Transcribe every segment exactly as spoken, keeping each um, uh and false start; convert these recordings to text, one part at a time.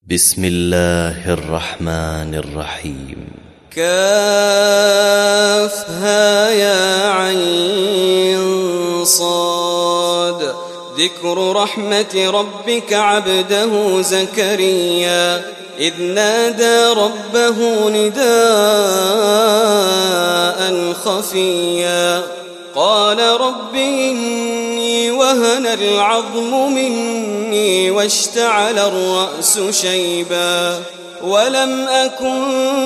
بسم الله الرحمن الرحيم. كافها يا عين صاد. ذكر رحمة ربك عبده زكريا إذ نادى ربه نداء خفيا قال رب إني وهن العظم مني واشتعل الرأس شيبا ولم أكن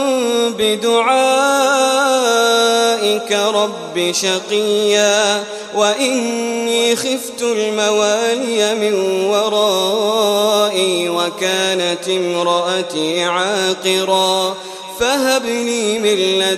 بدعائك رب شقيا وإني خفت الموالي من ورائي وكانت امرأتي عاقرا فهب لي من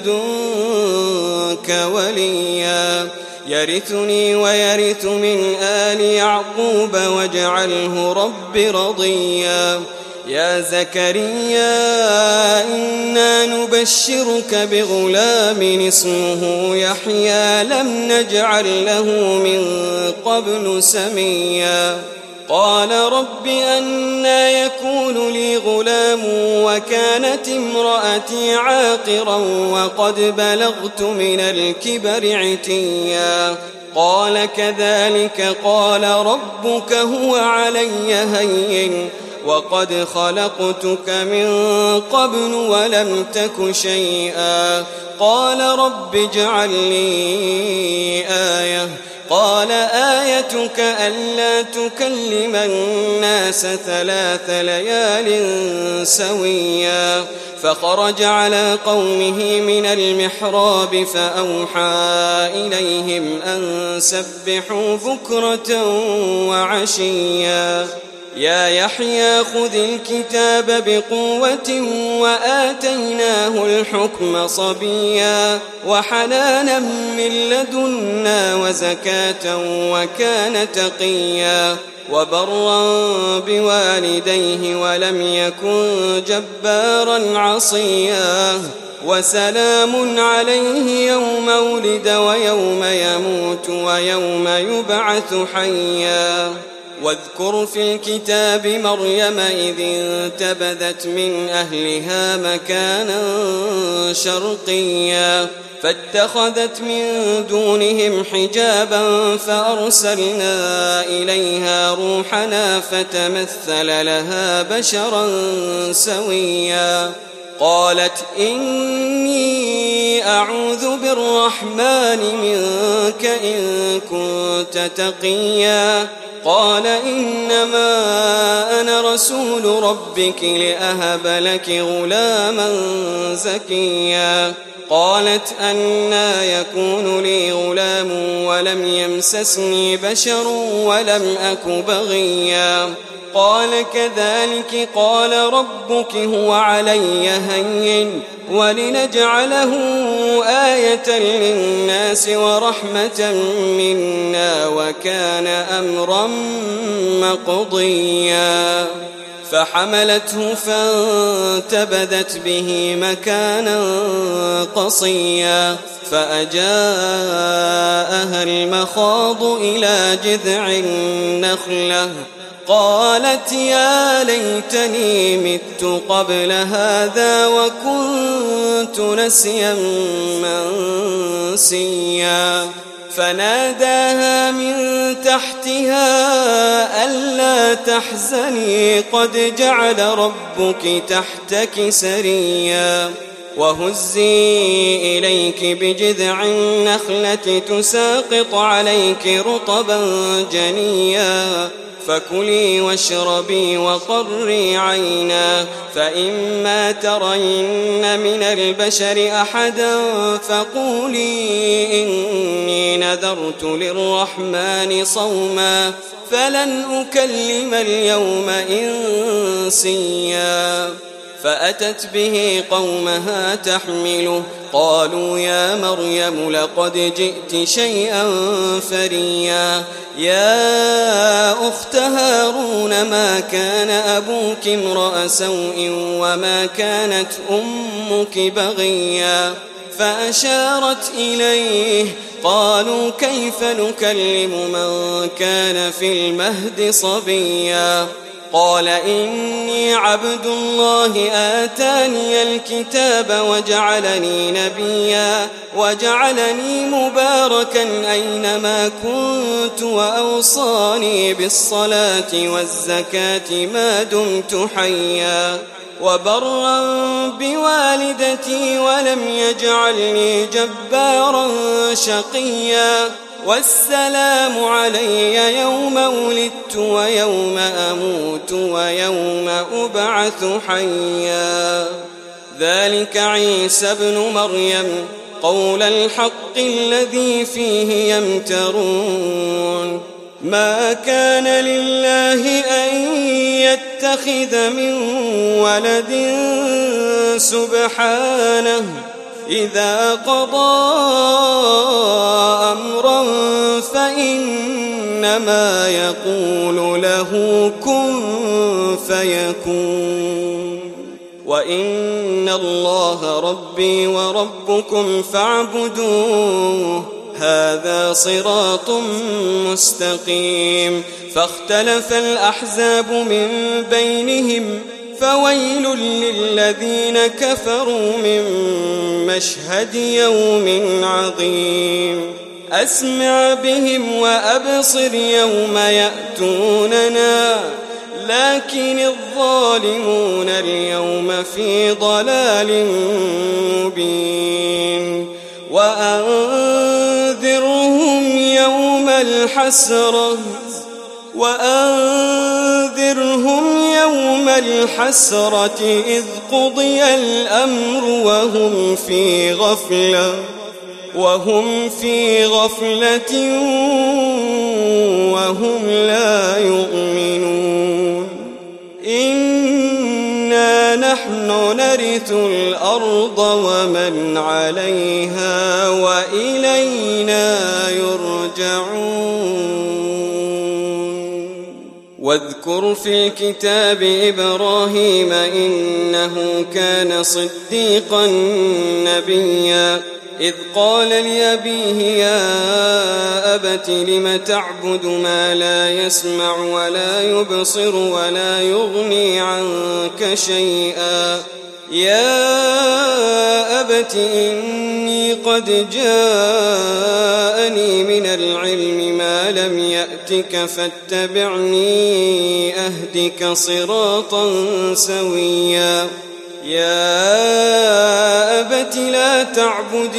لدنك وليا يرثني ويرث من آل يعقوب واجعله رب رضيا يا زكريا إنا نبشرك بغلام اسمه يحيى لم نجعل له من قبل سميا قال رب أنى يكون لي غلام وكانت امرأتي عاقرا وقد بلغت من الكبر عتيا قال كذلك قال ربك هو علي هين وقد خلقتك من قبل ولم تك شيئا قال رب اجعل لي آية قال آيتك ألا تكلم الناس ثلاث ليال سويا فخرج على قومه من المحراب فأوحى إليهم أن سبحوا بكرة وعشيا يا يحيى خذ الكتاب بقوة وآتيناه الحكم صبيا وحنانا من لدنا وزكاة وكان تقيا وبرا بوالديه ولم يكن جبارا عصيا وسلام عليه يوم ولد ويوم يموت ويوم يبعث حيا واذكر في الكتاب مريم إذ انتبذت من أهلها مكانا شرقيا فاتخذت من دونهم حجابا فأرسلنا إليها روحنا فتمثل لها بشرا سويا قالت إني أعوذ بالرحمن منك إن كنت تقيا قال إنما أنا رسول ربك لأهب لك غلاما زكيا قالت أنى يكون لي غلام ولم يمسسني بشر ولم أك بغيا قال كذلك قال ربك هو علي هين ولنجعله آية للناس ورحمة منا وكان أمرا مقضيا فحملته فانتبذت به مكانا قصيا فأجاءها المخاض إلى جذع النخلة قالت يا ليتني مت قبل هذا وكنت نسيا منسيا فناداها من تحتها ألا تحزني قد جعل ربك تحتك سريا وهزي إليك بجذع النخلة تساقط عليك رطبا جنيا فكلي واشربي وقري عينا فإما ترين من البشر أحدا فقولي إني نذرت للرحمن صوما فلن أكلم اليوم إنسيا فأتت به قومها تحمله قالوا يا مريم لقد جئت شيئا فريا يا أخت هارون ما كان أبوك امرأ سوء وما كانت أمك بغيا فأشارت إليه قالوا كيف نكلم من كان في المهد صبيا قال إني عبد الله آتاني الكتاب وجعلني نبيا وجعلني مباركا أينما كنت وأوصاني بالصلاة والزكاة ما دمت حيا وبرا بوالدتي ولم يجعلني جبارا شقيا والسلام علي يوم ولدت ويوم أموت ويوم أبعث حيا ذلك عيسى ابن مريم قول الحق الذي فيه يمترون ما كان لله أن يتخذ من ولد سبحانه إذا قضى أمرا فإنما يقول له كن فيكون وإن الله ربي وربكم فاعبدوه هذا صراط مستقيم فاختلف الأحزاب من بينهم فويل للذين كفروا من مشهد يوم عظيم أسمع بهم وأبصر يوم يأتوننا لكن الظالمون اليوم في ضلال مبين وأنذرهم يوم الحسرة وأنذرهم يوم الحسرة إذ قضي الأمر وهم في غفلة وهم في غفلة وهم لا يؤمنون إنا نحن نرث الأرض ومن عليها وإلينا يرجعون واذكر في الكتاب إبراهيم إنه كان صديقا نبيا إذ قال لأبيه يا أبت لم تعبد ما لا يسمع ولا يبصر ولا يغني عنك شيئا يا أبت إني قد جاءني من العلم ما لم يأتك فاتبعني أهدك صراطا سويا يا أبت لا تعبد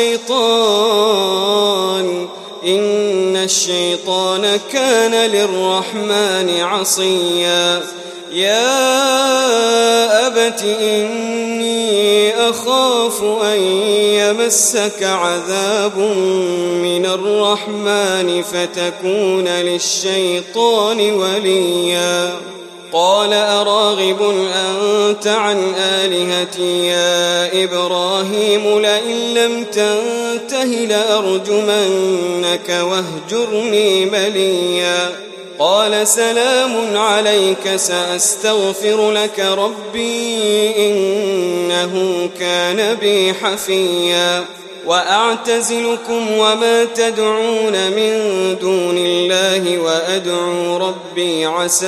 الشيطان إن الشيطان كان للرحمن عصيا يا أبت إني أخاف أن يمسك عذاب من الرحمن فتكون للشيطان وليا قال أراغب أنت عن آلهتي يا إبراهيم لئن لم تنته لأرجمنك واهجرني مليا قال سلام عليك سأستغفر لك ربي إنه كان بي حفيا وأعتزلكم وما تدعون من دون الله وأدعو ربي عسى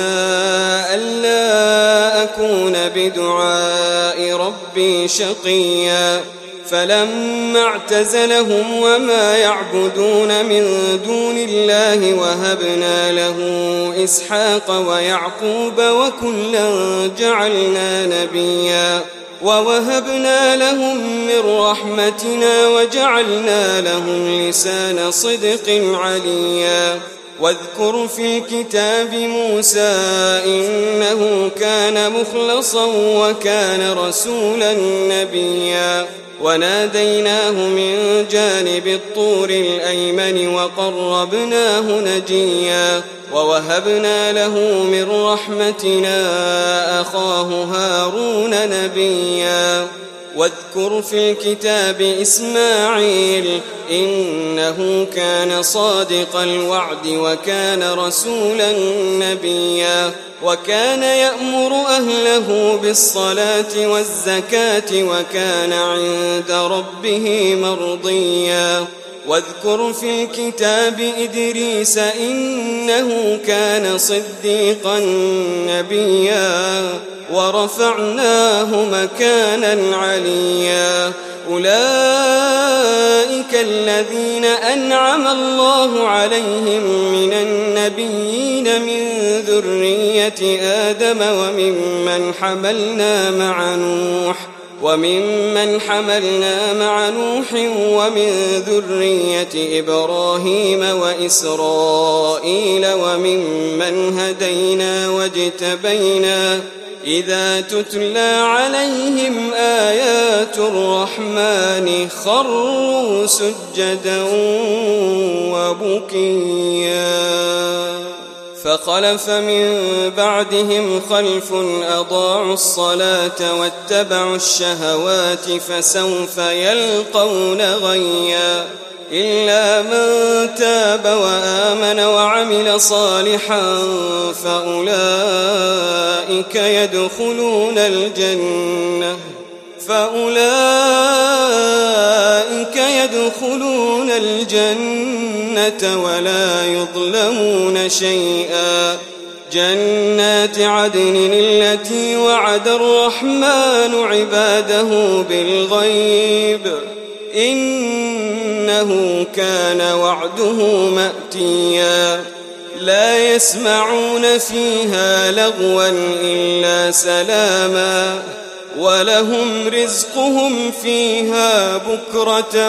ألا أكون بدعاء ربي شقيا فلما اعتزلهم وما يعبدون من دون الله وهبنا له إسحاق ويعقوب وكلا جعلنا نبيا ووهبنا لهم من رحمتنا وجعلنا لهم لسان صدق عليا واذكر في الكتاب موسى إنه كان مخلصا وكان رسولا نبيا وناديناه من جانب الطور الأيمن وقربناه نجيا ووهبنا له من رحمتنا أخاه هارون نبيا واذكر في الكتاب إسماعيل إنه كان صادق الوعد وكان رسولا نبيا وكان يأمر أهله بالصلاة والزكاة وكان عند ربه مرضيا واذكر في الكتاب إدريس إنه كان صديقا نبيا ورفعناه مكانا عليا أولئك الذين أنعم الله عليهم من النبيين من ذرية آدم وممن حملنا مع نوح وممن حملنا مع نوح ومن ذرية إبراهيم وإسرائيل وممن هدينا واجتبينا إذا تتلى عليهم آيات الرحمن خروا سجدا وبكيا فخلف من بعدهم خلف أضاعوا الصلاة واتبعوا الشهوات فسوف يلقون غيا إلا من تاب وآمن وعمل صالحا فأولئك يدخلون الجنة فأولئك يدخلون الجنة ولا يظلمون شيئا جنات عدن التي وعد الرحمن عباده بالغيب إنه كان وعده مأتيا لا يسمعون فيها لغوا إلا سلاما ولهم رزقهم فيها بكرة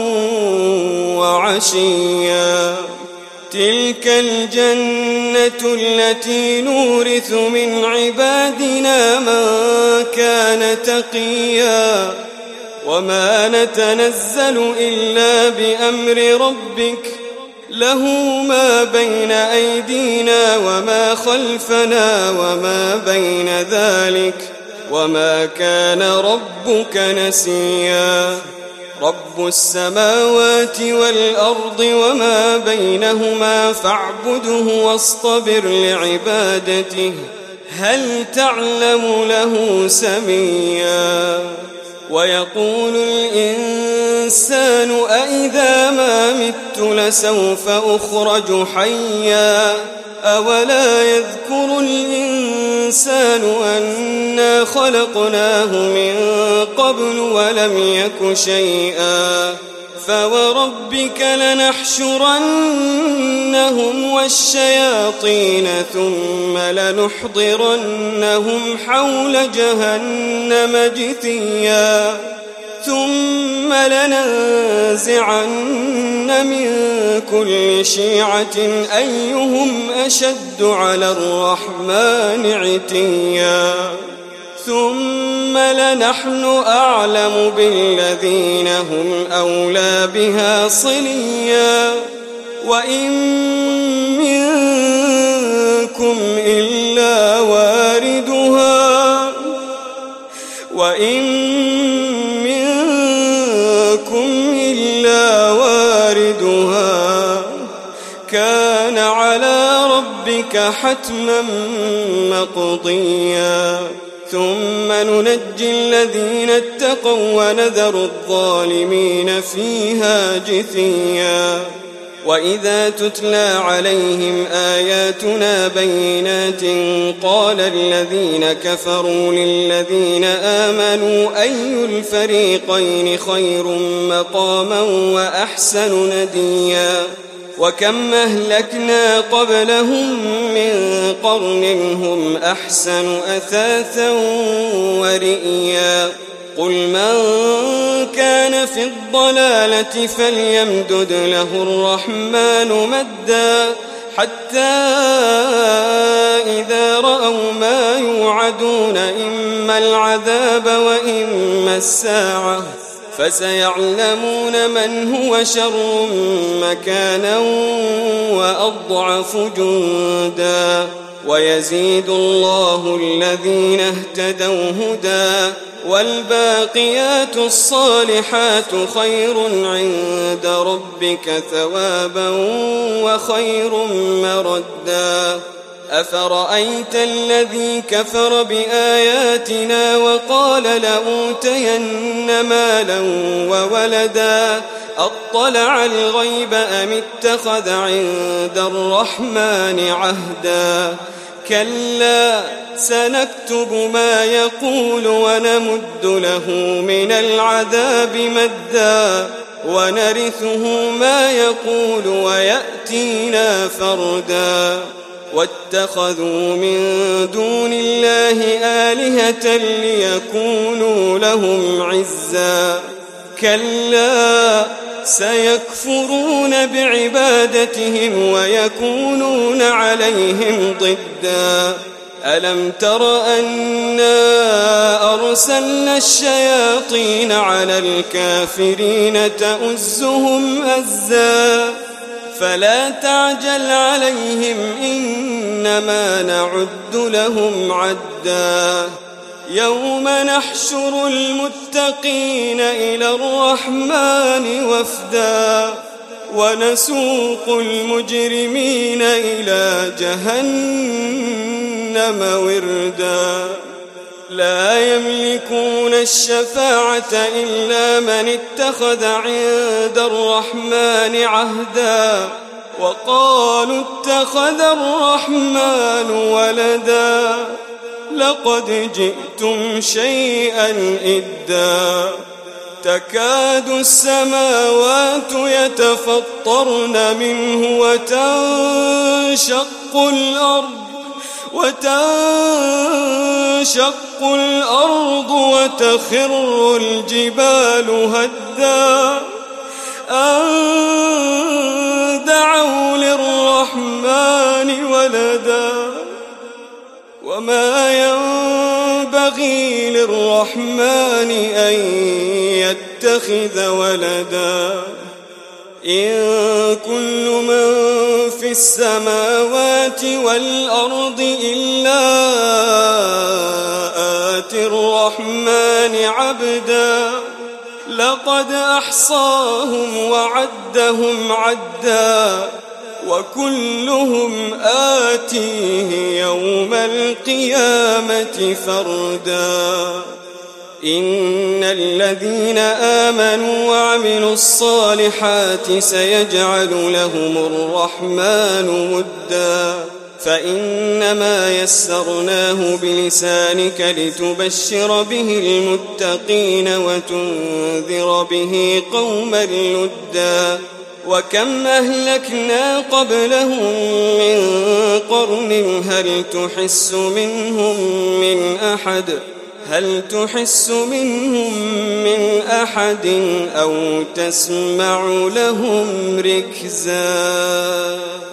وعشيا تلك الجنة التي نورث من عبادنا من كان تقيا وما نتنزل إلا بأمر ربك له ما بين أيدينا وما خلفنا وما بين ذلك وما كان ربك نسيا رب السماوات والأرض وما بينهما فاعبده واصطبر لعبادته هل تعلم له سميا ويقول الإنسان أإذا ما مت لسوف أخرج حيا أولا يذكر الإنسان أنا خلقناه من قبل ولم يك شيئا فوربك لنحشرنهم والشياطين ثم لنحضرنهم حول جهنم جثيا ثم لننزعن من كل شيعة أيهم أشد على الرحمن عتيا ثم لنحن أعلم بالذين هم أولى بها صليا وإن منكم إلا واردها وإن منكم إلا واردها كان على ربك حتما مقضيا ثم ننجي الذين اتقوا ونذر الظالمين فيها جثيا وإذا تتلى عليهم آياتنا بينات قال الذين كفروا للذين آمنوا أي الفريقين خير مقاما وأحسن نديا وكم أهلكنا قبلهم من قرن هم أحسن أثاثا ورئيا قل من كان في الضلالة فليمدد له الرحمن مدا حتى إذا رأوا ما يوعدون إما العذاب وإما الساعة فسيعلمون من هو شر مكانا وأضعف جندا ويزيد الله الذين اهتدوا هدى والباقيات الصالحات خير عند ربك ثوابا وخير مردا أفرأيت الذي كفر بآياتنا وقال لأوتين مالا وولدا أطلع الغيب أم اتخذ عند الرحمن عهدا كلا سنكتب ما يقول ونمد له من العذاب مدا ونرثه ما يقول ويأتينا فردا واتخذوا من دون الله آلهة ليكونوا لهم عزا كلا سيكفرون بعبادتهم ويكونون عليهم ضدا ألم تر أنا أرسلنا الشياطين على الكافرين تؤزهم أزا فلا تعجل عليهم إنما نعد لهم عدا يوم نحشر المتقين إلى الرحمن وفدا ونسوق المجرمين إلى جهنم وردا لا يملكون الشفاعة إلا من اتخذ عند الرحمن عهدا وقالوا اتخذ الرحمن ولدا لقد جئتم شيئا إدا تكاد السماوات يتفطرن منه وتنشق الأرض وتنشق الأرض وتخر الجبال هدا أن دعوا للرحمن ولدا وما ينبغي للرحمن أن يتخذ ولدا إن كل من في السماوات والأرض إلا آتي الرحمن عبدا لقد أحصاهم وعدهم عدا وكلهم آتيه يوم القيامة فردا إن الذين آمنوا وعملوا الصالحات سيجعل لهم الرحمن ودا فإنما يسرناه بلسانك لتبشر به المتقين وتنذر به قوما لدا وكم أهلكنا قبلهم من قرن هل تحس منهم من أحد هل تحس منهم من أحد أو تسمع لهم ركزا